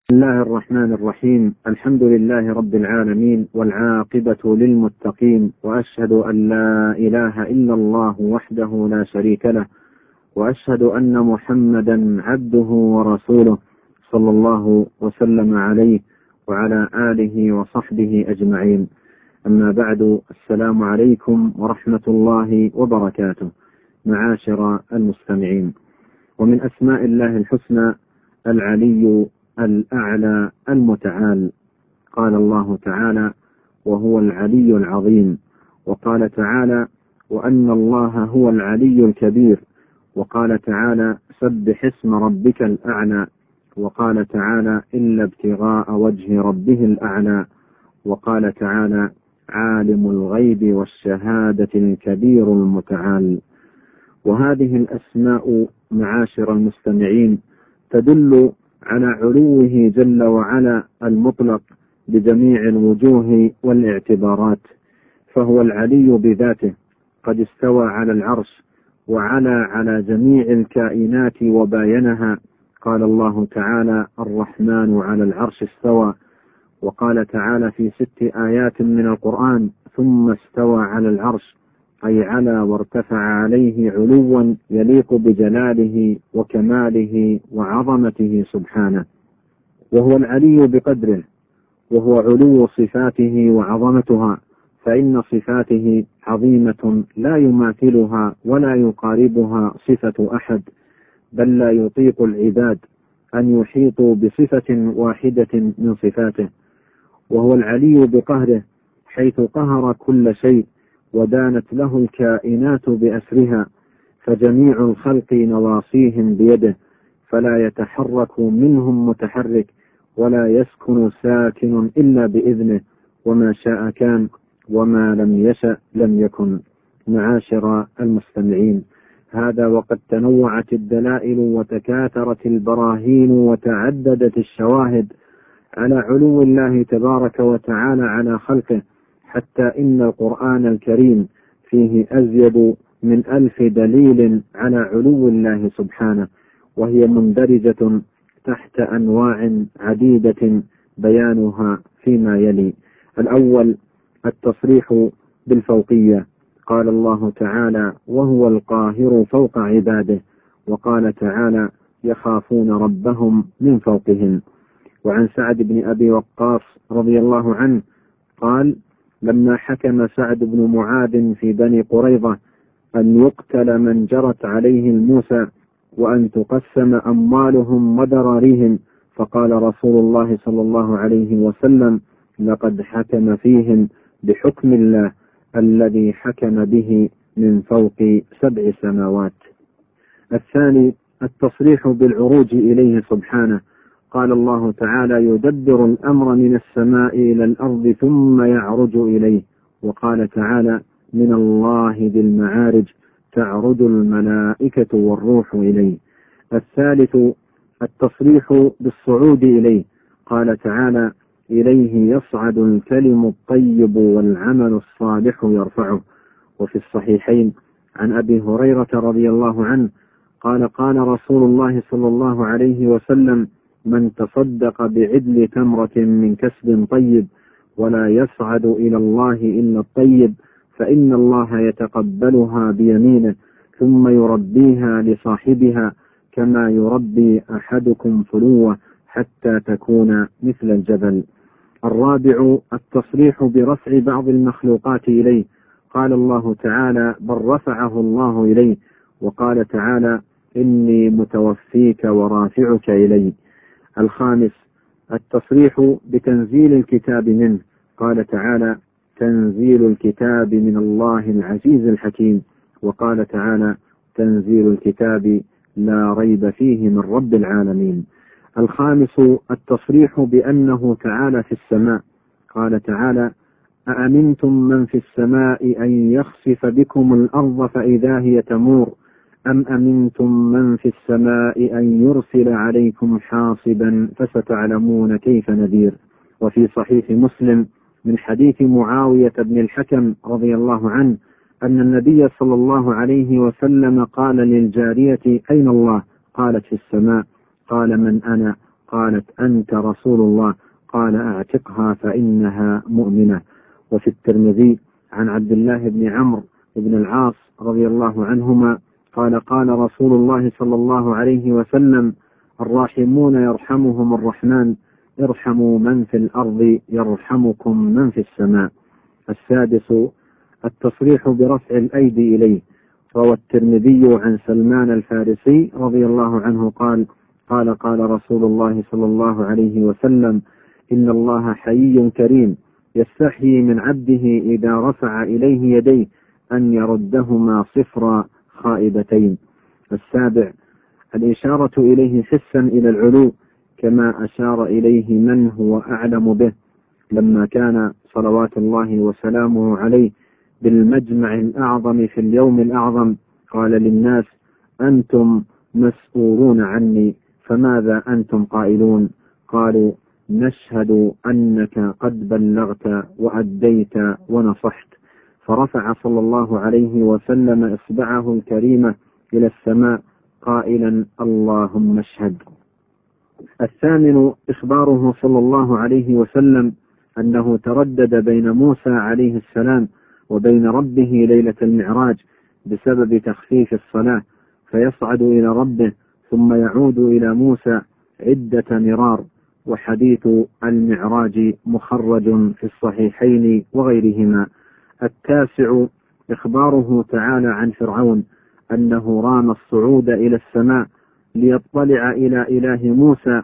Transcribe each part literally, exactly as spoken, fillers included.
بسم الله الرحمن الرحيم. الحمد لله رب العالمين، والعاقبة للمتقين، وأشهد أن لا إله إلا الله وحده لا شريك له، وأشهد أن محمدا عبده ورسوله صلى الله وسلم عليه وعلى آله وصحبه أجمعين. أما بعد، السلام عليكم ورحمة الله وبركاته. معاشر المستمعين، ومن أسماء الله الحسنى العلي الأعلى المتعال. قال الله تعالى: وهو العلي العظيم. وقال تعالى: وأن الله هو العلي الكبير. وقال تعالى: سبح اسم ربك الأعلى. وقال تعالى: إلا ابتغاء وجه ربه الأعلى. وقال تعالى: عالم الغيب والشهادة الكبير المتعال. وهذه الأسماء معاشر المستمعين تدل على علوه جل وعلا المطلق بجميع الوجوه والاعتبارات، فهو العلي بذاته، قد استوى على العرش وعلى على جميع الكائنات وباينها. قال الله تعالى: الرحمن على العرش استوى. وقال تعالى في ست آيات من القرآن: ثم استوى على العرش، أي على وارتفع عليه علوا يليق بجلاله وكماله وعظمته سبحانه. وهو العلي بقدره، وهو علو صفاته وعظمتها، فإن صفاته عظيمة لا يماثلها ولا يقاربها صفة أحد، بل لا يطيق العباد أن يحيطوا بصفة واحدة من صفاته. وهو العلي بقهره، حيث قهر كل شيء ودانت له الكائنات بأسرها، فجميع الخلق نواصيهم بيده، فلا يتحرك منهم متحرك ولا يسكن ساكن إلا بإذنه، وما شاء كان وما لم يشأ لم يكن. معاشر المستمعين، هذا وقد تنوعت الدلائل وتكاثرت البراهين وتعددت الشواهد على علو الله تبارك وتعالى على خلقه، حتى إن القرآن الكريم فيه أزيد من ألف دليل على علو الله سبحانه، وهي مندرجة تحت أنواع عديدة بيانها فيما يلي. الأول: التصريح بالفوقية. قال الله تعالى: وهو القاهر فوق عباده. وقال تعالى: يخافون ربهم من فوقهم. وعن سعد بن أبي وقاص رضي الله عنه قال: لما حكم سعد بن معاذ في بني قريظة أن يقتل من جرت عليه الموسى وأن تقسم أموالهم وذراريهم، فقال رسول الله صلى الله عليه وسلم: لقد حكم فيهم بحكم الله الذي حكم به من فوق سبع سماوات. الثاني: التصريح بالعروج إليه سبحانه. قال الله تعالى: يدبر الأمر من السماء إلى الأرض ثم يعرج إليه. وقال تعالى: من الله ذي المعارج تعرج الملائكة والروح إليه. الثالث: التصريح بالصعود إليه. قال تعالى: إليه يصعد الكلم الطيب والعمل الصالح يرفعه. وفي الصحيحين عن أبي هريرة رضي الله عنه قال: قال رسول الله صلى الله عليه وسلم: من تصدق بعدل تمرة من كسب طيب ولا يصعد إلى الله إلا الطيب، فإن الله يتقبلها بيمينه ثم يربيها لصاحبها كما يربي أحدكم فلوة حتى تكون مثل الجبل. الرابع: التصريح برفع بعض المخلوقات إليه. قال الله تعالى: بل رفعه الله إليه. وقال تعالى: إني متوفيك ورافعك إلي. الخامس: التصريح بتنزيل الكتاب منه. قال تعالى: تنزيل الكتاب من الله العزيز الحكيم. وقال تعالى: تنزيل الكتاب لا ريب فيه من رب العالمين. الخامس: التصريح بأنه تعالى في السماء. قال تعالى: أأمنتم من في السماء أن يخسف بكم الأرض فإذا هي تمور أم أمنتم من في السماء أن يرسل عليكم حاصبا فستعلمون كيف نذير. وفي صحيح مسلم من حديث معاوية بن الحكم رضي الله عنه أن النبي صلى الله عليه وسلم قال للجارية: أين الله؟ قالت: في السماء. قال: من أنا؟ قالت أنت رسول الله، قال أعتقها فإنها مؤمنة. وفي الترمذي عن عبد الله بن عمرو بن العاص رضي الله عنهما قال قال رسول الله صلى الله عليه وسلم الراحمون يرحمهم الرحمن ارحموا من في الأرض يرحمكم من في السماء. السادس التصريح برفع الأيدي إليه. روى الترمذي عن سلمان الفارسي رضي الله عنه قال قال قال رسول الله صلى الله عليه وسلم إن الله حيي كريم يستحيي من عبده إذا رفع إليه يديه أن يردهما صفرا خائبتين. السابع الإشارة إليه حسا إلى العلو كما أشار إليه من هو أعلم به لما كان صلوات الله وسلامه عليه بالمجمع الأعظم في اليوم الأعظم قال للناس أنتم مسؤولون عني فماذا أنتم قائلون؟ قالوا نشهد أنك قد بلغت وأديت ونصحت. فرفع صلى الله عليه وسلم إصبعه الكريمة إلى السماء قائلا اللهم اشهد. الثامن إخباره صلى الله عليه وسلم أنه تردد بين موسى عليه السلام وبين ربه ليلة المعراج بسبب تخفيف الصلاة، فيصعد إلى ربه ثم يعود إلى موسى عدة مرار. وحديث المعراج مخرج في الصحيحين وغيرهما. التاسع إخباره تعالى عن فرعون أنه رام الصعود إلى السماء ليطلع إلى إله موسى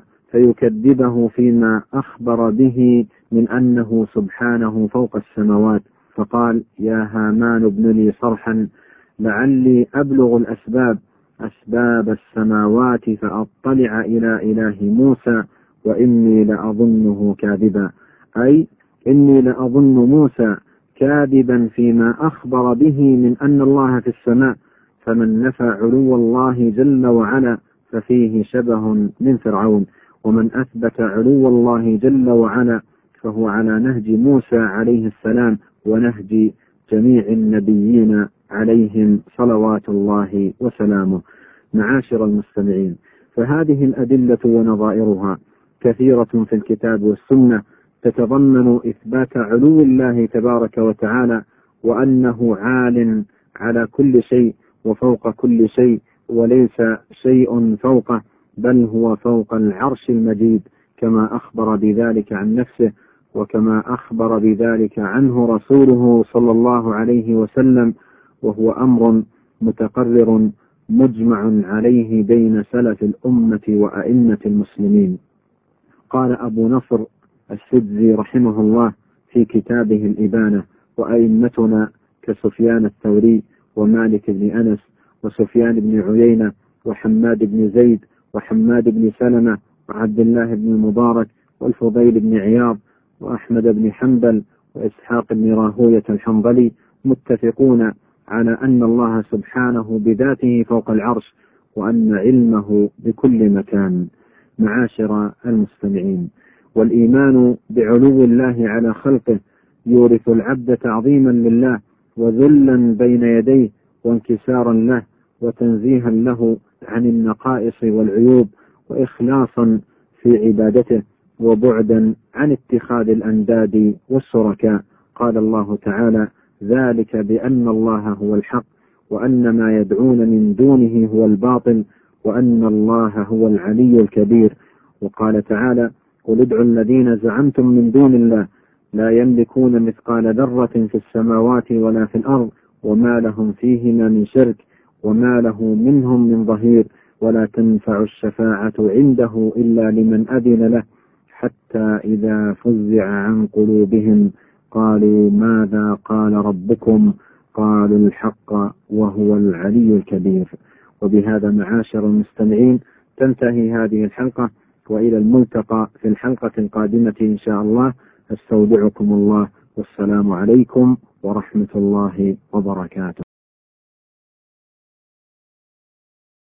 فيكذبه فيما أخبر به من أنه سبحانه فوق السماوات، فقال يا هامان ابن لي صرحا لعلي أبلغ الأسباب أسباب السماوات فأطلع إلى إله موسى وإني لأظنه كاذبا، أي إني لأظن موسى كاذبا فيما أخبر به من أن الله في السماء، فمن نفى علو الله جل وعلا ففيه شبه من فرعون، ومن أثبت علو الله جل وعلا فهو على نهج موسى عليه السلام ونهج جميع النبيين عليهم صلوات الله وسلامه. معاشر المستمعين، فهذه الأدلة ونظائرها كثيرة في الكتاب والسنة تتضمن إثبات علو الله تبارك وتعالى وأنه عال على كل شيء وفوق كل شيء وليس شيء فوقه بل هو فوق العرش المجيد كما أخبر بذلك عن نفسه وكما أخبر بذلك عنه رسوله صلى الله عليه وسلم، وهو أمر متقرر مجمع عليه بين سلف الأمة وأئمة المسلمين. قال أبو نصر السدزي رحمه الله في كتابه الإبانة وأئمتنا كسفيان الثوري ومالك بن أنس وسفيان بن عيينة وحماد بن زيد وحماد بن سلمة وعبد الله بن المبارك والفضيل بن عياض وأحمد بن حنبل وإسحاق بن راهوية الحنظلي متفقون على أن الله سبحانه بذاته فوق العرش وأن علمه بكل مكان. معاشر المستمعين، والإيمان بعلو الله على خلقه يورث العبد تعظيما لله وذلا بين يديه وانكسارا له وتنزيها له عن النقائص والعيوب وإخلاصا في عبادته وبعدا عن اتخاذ الأنداد والشركاء. قال الله تعالى ذلك بأن الله هو الحق وأن ما يدعون من دونه هو الباطل وأن الله هو العلي الكبير. وقال تعالى قل ادعوا الذين زعمتم من دون الله لا يملكون مثقال ذرة في السماوات ولا في الأرض وما لهم فيهما من شرك وما له منهم من ظهير ولا تنفع الشفاعة عنده إلا لمن أذن له حتى إذا فزع عن قلوبهم قالوا ماذا قال ربكم قالوا الحق وهو العلي الكبير. وبهذا معاشر المستمعين تنتهي هذه الحلقة، وإلى الملتقى في الحلقة القادمة إن شاء الله. استودعكم الله والسلام عليكم ورحمة الله وبركاته.